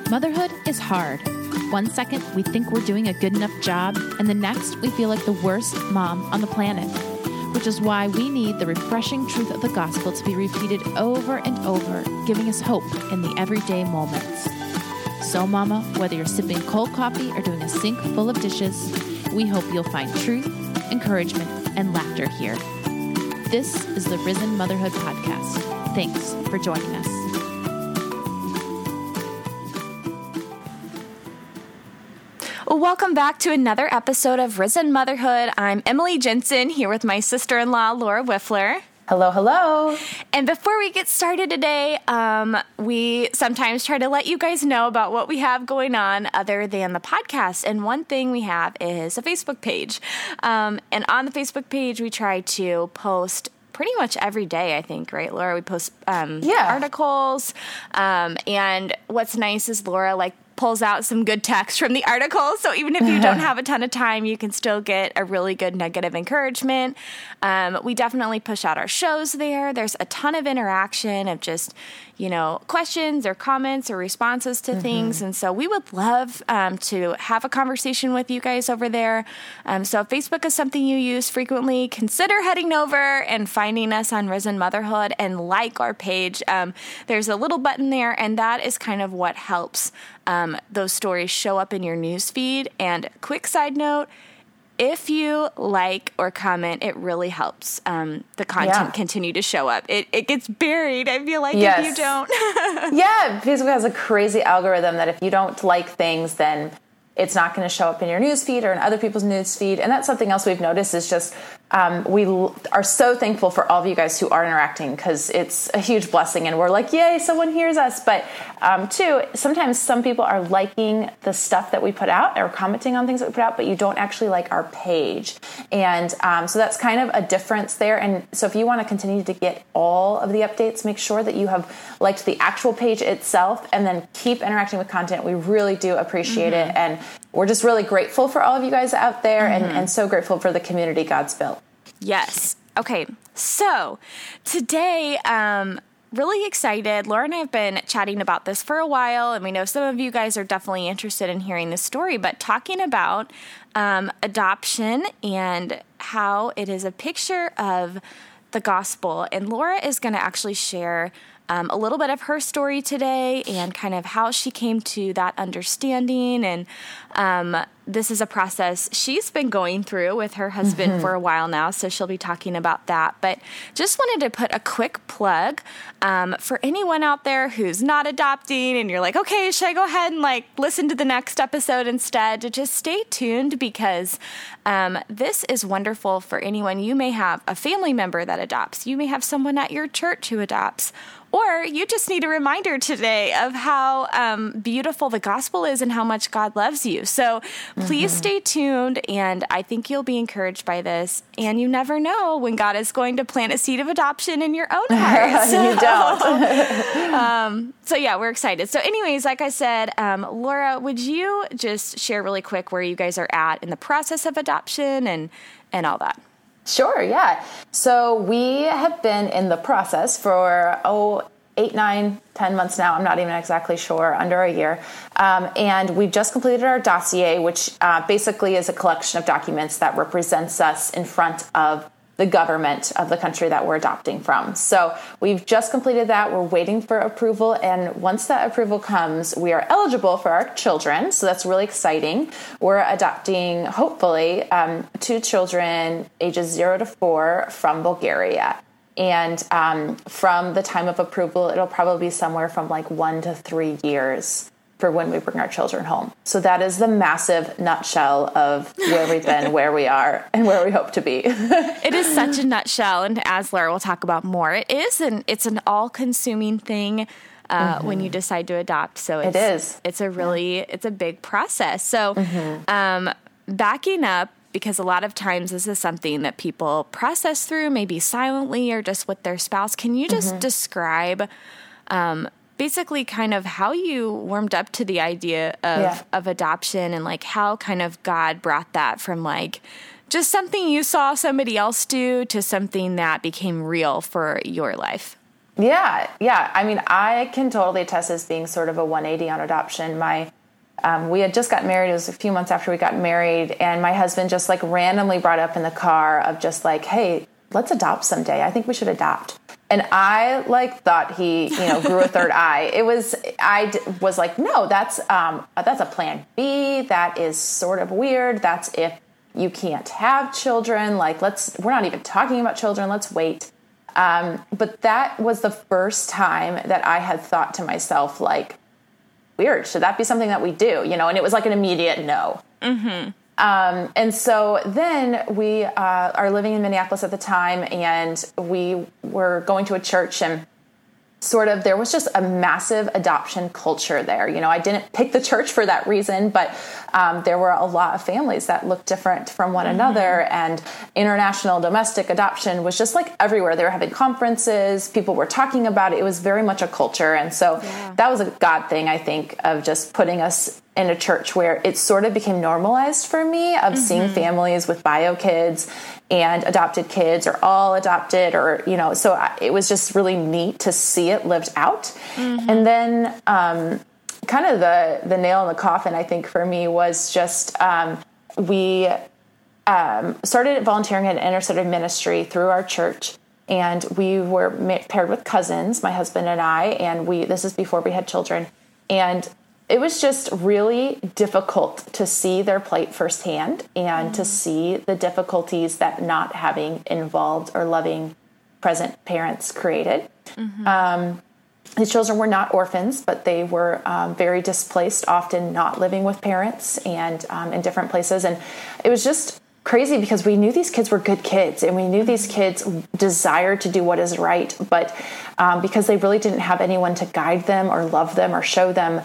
Motherhood is hard. One second, we think we're doing a good enough job, and the next, we feel like the worst mom on the planet. Which is why we need the refreshing truth of the gospel to be repeated over and over, giving us hope in the everyday moments. So, Mama, whether you're sipping cold coffee or doing a sink full of dishes, we hope you'll find truth, encouragement, and laughter here. This is the Risen Motherhood Podcast. Thanks for joining us. Welcome back to another episode of Risen Motherhood. I'm Emily Jensen here with my sister-in-law, Laura Wiffler. Hello, hello. And before we get started today, we sometimes try to let you guys know about what we have going on other than the podcast. And one thing we have is a Facebook page. And on the Facebook page, we try to post pretty much every day, I think, right, Laura? We post articles. And what's nice is Laura, pulls out some good text from the article. So even if you don't have a ton of time, you can still get a really good nugget of encouragement. We definitely push out our shows there. There's a ton of interaction of just, questions or comments or responses to things. And so we would love to have a conversation with you guys over there. So if Facebook is something you use frequently, consider heading over and finding us on Risen Motherhood and like our page. There's a little button there, and that is kind of what helps those stories show up in your news feed. And quick side note, if you like or comment, it really helps the content continue to show up. It gets buried, I feel like, if you don't. Yeah, Facebook has a crazy algorithm that if you don't like things, then it's not going to show up in your news feed or in other people's news feed. And that's something else we've noticed is just we are so thankful for all of you guys who are interacting because it's a huge blessing. And we're like, yay, someone hears us. But two, sometimes some people are liking the stuff that we put out or commenting on things that we put out, but you don't actually like our page. And so that's kind of a difference there. And so if you want to continue to get all of the updates, make sure that you have liked the actual page itself and then keep interacting with content. We really do appreciate it. And we're just really grateful for all of you guys out there and so grateful for the community God's built. Yes. Okay. So today, really excited. Laura and I have been chatting about this for a while, and we know some of you guys are definitely interested in hearing this story, but talking about adoption and how it is a picture of the gospel. And Laura is going to actually share a little bit of her story today and kind of how she came to that understanding. And this is a process she's been going through with her husband for a while now, so she'll be talking about that. But just wanted to put a quick plug for anyone out there who's not adopting and you're like, okay, should I go ahead and listen to the next episode instead? To just stay tuned because this is wonderful for anyone. You may have a family member that adopts. You may have someone at your church who adopts. Or you just need a reminder today of how beautiful the gospel is and how much God loves you. So please stay tuned, and I think you'll be encouraged by this. And you never know when God is going to plant a seed of adoption in your own heart. You don't. So yeah, we're excited. So anyways, like I said, Laura, would you just share really quick where you guys are at in the process of adoption and all that? Sure, yeah. So we have been in the process for, 8, 9, 10 months now. I'm not even exactly sure, under a year. And we've just completed our dossier, which basically is a collection of documents that represents us in front of the government of the country that we're adopting from. So we've just completed that. We're waiting for approval. And once that approval comes, we are eligible for our children. So that's really exciting. We're adopting, hopefully, 2 children ages 0 to 4 from Bulgaria. And from the time of approval, it'll probably be somewhere from 1 to 3 years for when we bring our children home. So that is the massive nutshell of where we've been, where we are, and where we hope to be. It is such a nutshell, and as Laura will talk about more, it's an all-consuming thing when you decide to adopt. So it's a big process. So backing up, because a lot of times this is something that people process through, maybe silently or just with their spouse. Can you just describe basically kind of how you warmed up to the idea of adoption and how kind of God brought that from just something you saw somebody else do to something that became real for your life? Yeah. I mean, I can totally attest as being sort of a 180 on adoption. We had just got married. It was a few months after we got married, and my husband just like randomly brought up in the car of just like, hey, let's adopt someday. I think we should adopt. And I like thought he, grew a third eye. I was like, no, that's a plan B. That is sort of weird. That's if you can't have children. Like, we're not even talking about children. Let's wait. But that was the first time that I had thought to myself, like, weird. Should that be something that we do? And it was like an immediate no. Mm-hmm. And so then we are living in Minneapolis at the time, and we were going to a church, and sort of there was just a massive adoption culture there. I didn't pick the church for that reason, but there were a lot of families that looked different from one another, and international domestic adoption was just like everywhere. They were having conferences, people were talking about it. It was very much a culture. And so that was a God thing, I think, of just putting us in a church where it sort of became normalized for me of seeing families with bio kids and adopted kids, or all adopted, or, so it was just really neat to see it lived out. And then kind of the nail in the coffin, I think, for me was just we started volunteering at an intercity ministry through our church. And we were paired with cousins, my husband and I, and this is before we had children. And it was just really difficult to see their plight firsthand, and to see the difficulties that not having involved or loving present parents created. These children were not orphans, but they were very displaced, often not living with parents, and in different places. And it was just crazy because we knew these kids were good kids, and we knew these kids desired to do what is right, but because they really didn't have anyone to guide them or love them or show them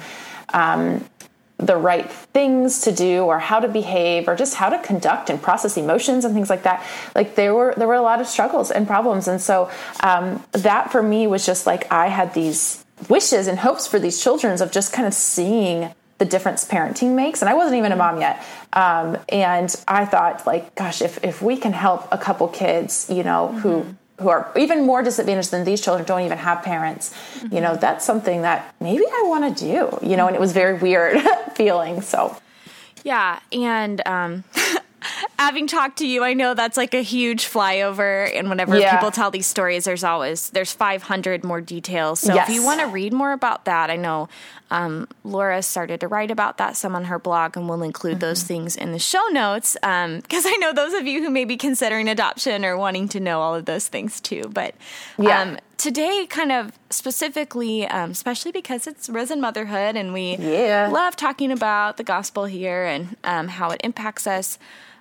the right things to do, or how to behave, or just how to conduct and process emotions and things like that. Like there were a lot of struggles and problems. And so that for me was just like, I had these wishes and hopes for these children of just kind of seeing the difference parenting makes. And I wasn't even a mom yet. And I thought, like, gosh, if we can help a couple kids, who are even more disadvantaged than these children, don't even have parents, that's something that maybe I want to do, and it was very weird feeling. So. Yeah. And, having talked to you, I know that's like a huge flyover. And whenever people tell these stories, there's 500 more details. So if you want to read more about that, I know, Laura started to write about that some on her blog, and we'll include those things in the show notes. Cause I know those of you who may be considering adoption or wanting to know all of those things too. But, today kind of specifically, especially because it's Risen Motherhood, and we love talking about the gospel here and, how it impacts us.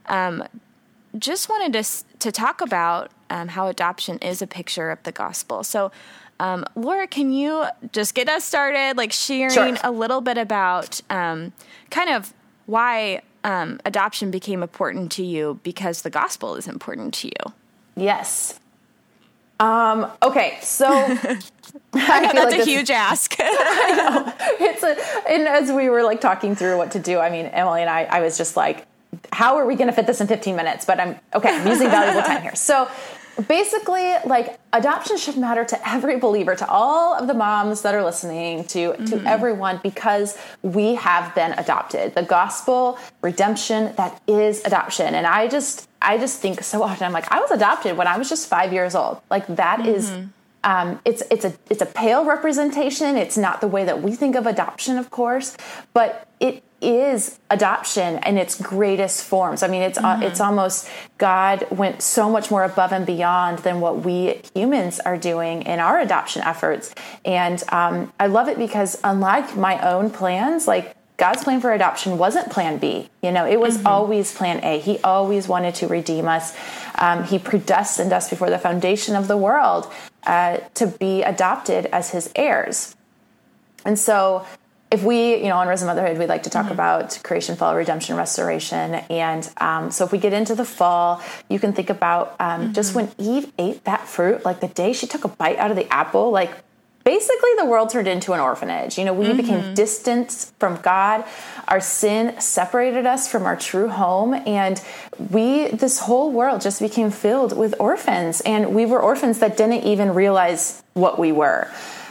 Just wanted to talk about how adoption is a picture of the gospel. So, Laura, can you just get us started, like sharing a little bit about kind of why adoption became important to you, because the gospel is important to you? Yes. Okay, so I know that's a huge ask. I know. And as we were like talking through what to do, I mean, Emily and I was just like, how are we going to fit this in 15 minutes? But I'm using valuable time here. So basically, like, adoption should matter to every believer, to all of the moms that are listening, to everyone, because we have been adopted. The gospel, redemption, that is adoption. And I just think so often, I'm like, I was adopted when I was just 5 years old. Like, that is, it's a pale representation. It's not the way that we think of adoption, of course, but it is adoption in its greatest forms. I mean, it's almost, God went so much more above and beyond than what we humans are doing in our adoption efforts. And I love it because, unlike my own plans, like, God's plan for adoption wasn't plan B. It was always plan A. He always wanted to redeem us. He predestined us before the foundation of the world to be adopted as his heirs. And so if we, on Risen Motherhood, we'd like to talk about creation, fall, redemption, restoration. And so if we get into the fall, you can think about just when Eve ate that fruit, like the day she took a bite out of the apple, like basically the world turned into an orphanage. You know, we became distant from God. Our sin separated us from our true home. And this whole world just became filled with orphans. And we were orphans that didn't even realize what we were.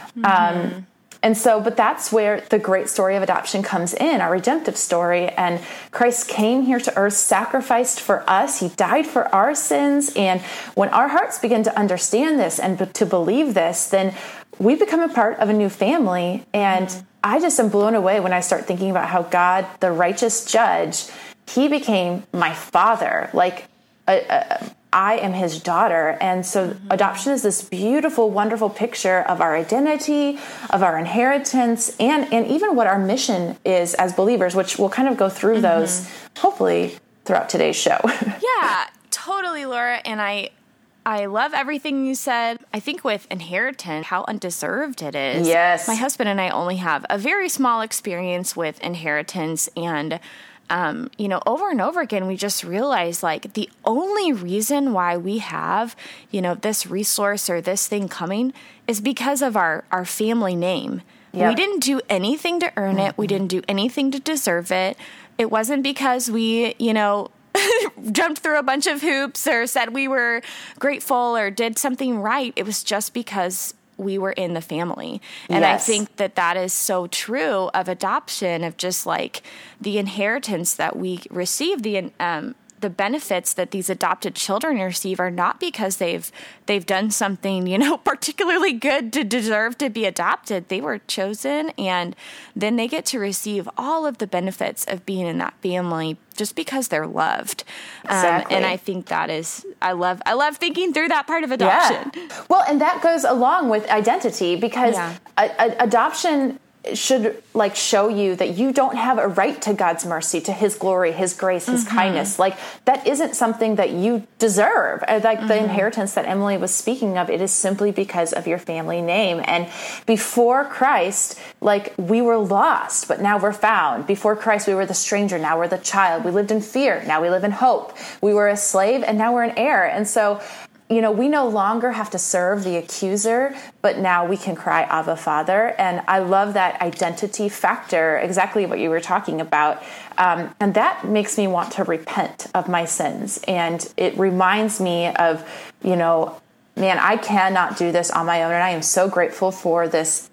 But that's where the great story of adoption comes in, our redemptive story. And Christ came here to earth, sacrificed for us. He died for our sins. And when our hearts begin to understand this and to believe this, then we become a part of a new family. And I just am blown away when I start thinking about how God, the righteous judge, he became my father. Like, I am his daughter. And so adoption is this beautiful, wonderful picture of our identity, of our inheritance, and even what our mission is as believers, which we'll kind of go through those, hopefully, throughout today's show. Yeah, totally, Laura. And I love everything you said. I think with inheritance, how undeserved it is. Yes. My husband and I only have a very small experience with inheritance, and over and over again, we just realize like the only reason why we have, this resource or this thing coming is because of our family name. Yep. We didn't do anything to earn it. We didn't do anything to deserve it. It wasn't because we, jumped through a bunch of hoops or said we were grateful or did something right. It was just because we were in the family. And yes. I think that is so true of adoption, of just like the inheritance that we receive, the benefits that these adopted children receive are not because they've done something, particularly good to deserve to be adopted. They were chosen, and then they get to receive all of the benefits of being in that family just because they're loved. Exactly. And I think that is, I love thinking through that part of adoption. Yeah. Well, and that goes along with identity, because adoption should show you that you don't have a right to God's mercy, to his glory, his grace, his kindness. Like, that isn't something that you deserve. Like the inheritance that Emily was speaking of, it is simply because of your family name. And before Christ, we were lost, but now we're found. Before Christ, we were the stranger. Now we're the child. We lived in fear. Now we live in hope. We were a slave, and now we're an heir. And so, we no longer have to serve the accuser, but now we can cry, Abba, Father. And I love that identity factor, exactly what you were talking about. And that makes me want to repent of my sins. And it reminds me of, man, I cannot do this on my own. And I am so grateful for this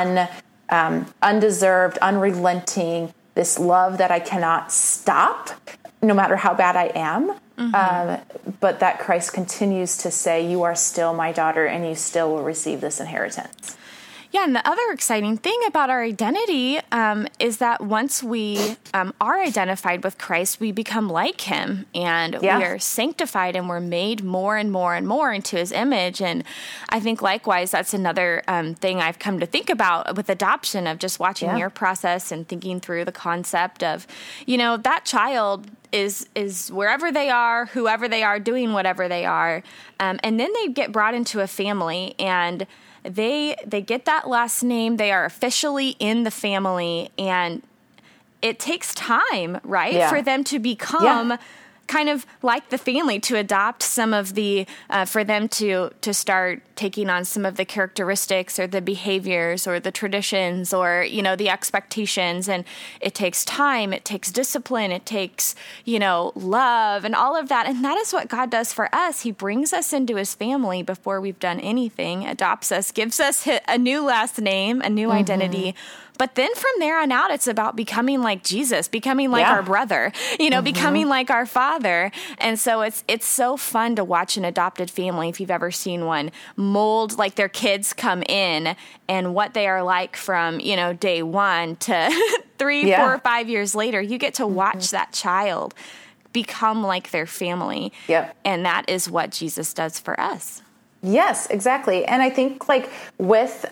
undeserved, unrelenting, this love that I cannot stop, no matter how bad I am. But that Christ continues to say, you are still my daughter, and you still will receive this inheritance. Yeah, and the other exciting thing about our identity is that once we are identified with Christ, we become like him, and we are sanctified, and we're made more and more and more into his image. And I think likewise, that's another thing I've come to think about with adoption, of just watching your process and thinking through the concept of, that child is wherever they are, whoever they are, doing whatever they are. And then they get brought into a family, and they get that last name. They are officially in the family, and it takes time, right, for them to become kind of like the family, to adopt some of the, for them to start taking on some of the characteristics or the behaviors or the traditions or, the expectations. And it takes time, it takes discipline, it takes, love and all of that. And that is what God does for us. He brings us into his family before we've done anything, adopts us, gives us a new last name, a new identity. But then from there on out, it's about becoming like Jesus, becoming like our brother, becoming like our father. And so it's so fun to watch an adopted family, if you've ever seen one, mold like their kids come in and what they are like from, day one to 3, 4, 5 years later. You get to watch that child become like their family. Yep. And that is what Jesus does for us. Yes, exactly. And I think with,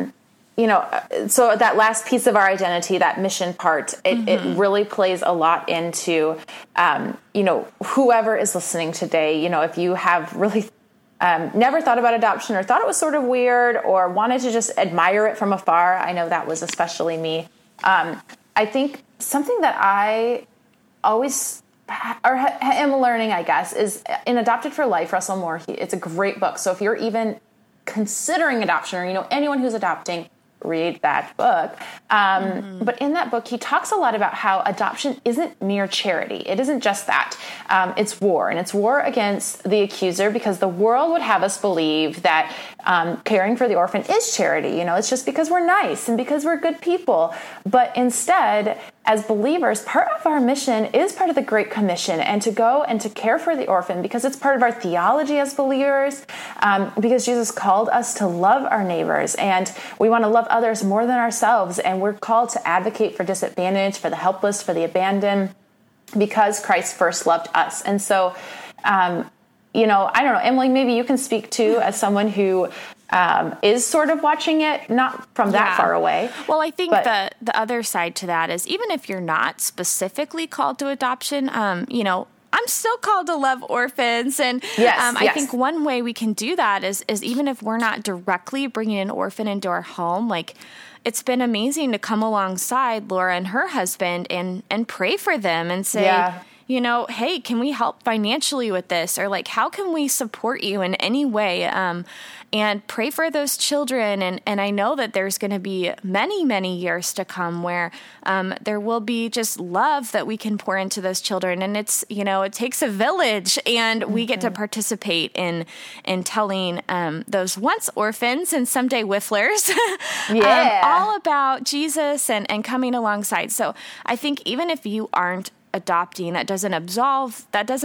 so that last piece of our identity, that mission part, it really plays a lot into, whoever is listening today, if you have really never thought about adoption or thought it was sort of weird or wanted to just admire it from afar. I know that was especially me. I think something that I always am learning, I guess, is in Adopted for Life, Russell Moore, it's a great book. So if you're even considering adoption, or, anyone who's adopting, read that book. But in that book, he talks a lot about how adoption isn't mere charity. It isn't just that. It's war, and it's war against the accuser, because the world would have us believe that caring for the orphan is charity. It's just because we're nice and because we're good people. But instead, as believers, part of our mission is part of the Great Commission, and to go and to care for the orphan, because it's part of our theology as believers, because Jesus called us to love our neighbors, and we want to love others more than ourselves, and we're called to advocate for disadvantaged, for the helpless, for the abandoned, because Christ first loved us. And so, I don't know, Emily, maybe you can speak too, as someone who is sort of watching it, not from that far away. Well, I think the other side to that is, even if you're not specifically called to adoption, I'm still called to love orphans. And I think one way we can do that is even if we're not directly bringing an orphan into our home, like, it's been amazing to come alongside Laura and her husband and pray for them and say, hey, can we help financially with this? Or like, how can we support you in any way? And pray for those children. And I know that there's going to be many, many years to come where there will be just love that we can pour into those children. And it's, it takes a village, and we get to participate in telling those once orphans and someday whifflers all about Jesus and coming alongside. So I think even if you aren't adopting, that doesn't absolve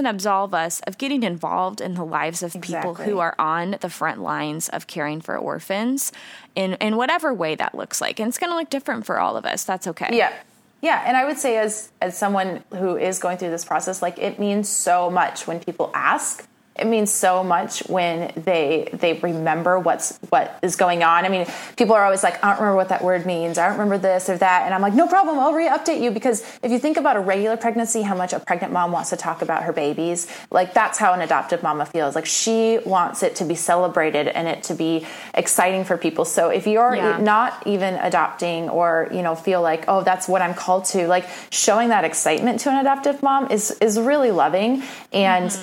us of getting involved in the lives of people who are on the front lines of caring for orphans in whatever way that looks like. And it's going to look different for all of us. That's okay. Yeah. And I would say as someone who is going through this process, like, it means so much when people ask. It means so much when they remember what is going on. I mean, people are always like, I don't remember what that word means. I don't remember this or that. And I'm like, no problem. I'll re-update you. Because if you think about a regular pregnancy, how much a pregnant mom wants to talk about her babies, like, that's how an adoptive mama feels. Like, she wants it to be celebrated and it to be exciting for people. So if you're not even adopting, or, feel like, oh, that's what I'm called to, like, showing that excitement to an adoptive mom is really loving. And,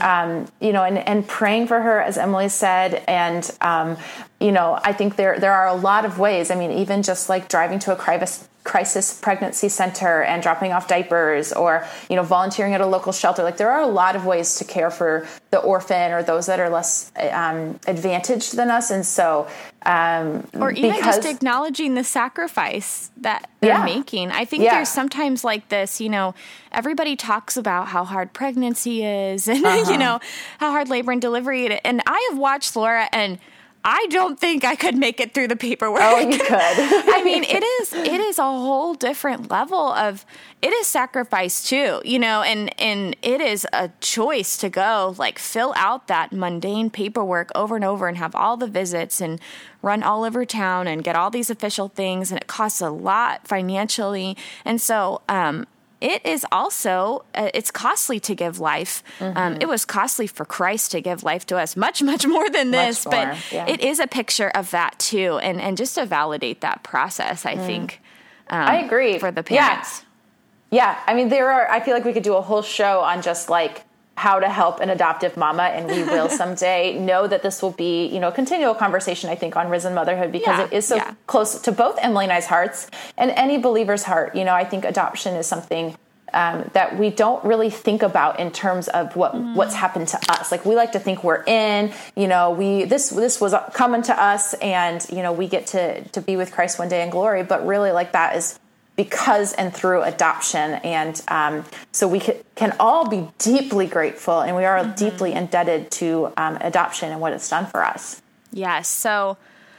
and praying for her, as Emily said. And, I think there are a lot of ways. I mean, even just like driving to a crisis pregnancy center and dropping off diapers, or, volunteering at a local shelter. Like, there are a lot of ways to care for the orphan or those that are less advantaged than us. And so, or even just acknowledging the sacrifice that they're making. I think there's sometimes like this, everybody talks about how hard pregnancy is and, how hard labor and delivery. And I have watched Laura, and I don't think I could make it through the paperwork. Oh, you could. I mean, it is a whole different level of, it is sacrifice too, and it is a choice to go, like, fill out that mundane paperwork over and over and have all the visits and run all over town and get all these official things. And it costs a lot financially. And so, it is also, it's costly to give life. It was costly for Christ to give life to us, much, much more than this. But it is a picture of that too. And just to validate that process, I think. I agree. For the parents. Yeah. I mean, I feel like we could do a whole show on just like how to help an adoptive mama, and we will someday. Know that this will be, a continual conversation, I think, on Risen Motherhood, because it is so close to both Emily and I's hearts and any believer's heart. I think adoption is something that we don't really think about in terms of what's happened to us. Like, we like to think we're in, this was coming to us, and, we get to be with Christ one day in glory. But really, like, that is because and through adoption. And so we can all be deeply grateful, and we are deeply indebted to adoption and what it's done for us. Yes. So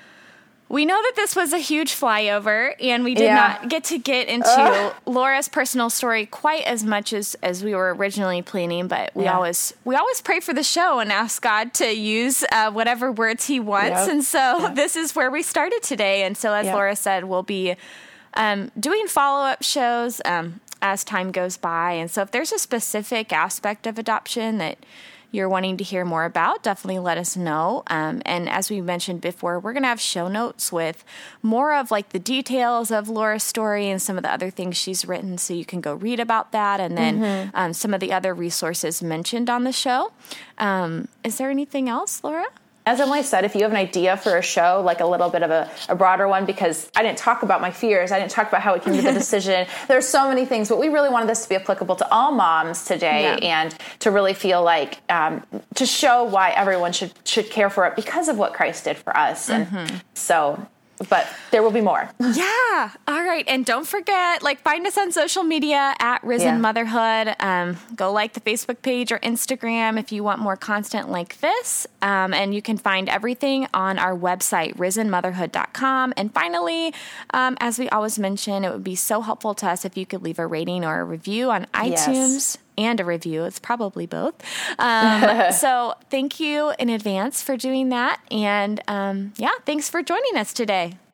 we know that this was a huge flyover, and we did not get to get into Laura's personal story quite as much as we were originally planning, but we always pray for the show and ask God to use whatever words he wants. And so this is where we started today. And so, as Laura said, we'll be doing follow-up shows as time goes by. And so if there's a specific aspect of adoption that you're wanting to hear more about, definitely let us know. And as we mentioned before, we're going to have show notes with more of like the details of Laura's story and some of the other things she's written, so you can go read about that. And then some of the other resources mentioned on the show. Is there anything else, Laura? as Emily said, if you have an idea for a show, like a little bit of a broader one, because I didn't talk about my fears. I didn't talk about how it came to the decision. There's so many things, but we really wanted this to be applicable to all moms today and to really feel like, to show why everyone should care for it because of what Christ did for us. And so... But there will be more. Yeah. All right. And don't forget, find us on social media at Risen Motherhood. Go like the Facebook page or Instagram if you want more content like this. And you can find everything on our website, risenmotherhood.com. And finally, as we always mention, it would be so helpful to us if you could leave a rating or a review on iTunes. And a review. It's probably both. So thank you in advance for doing that. And thanks for joining us today.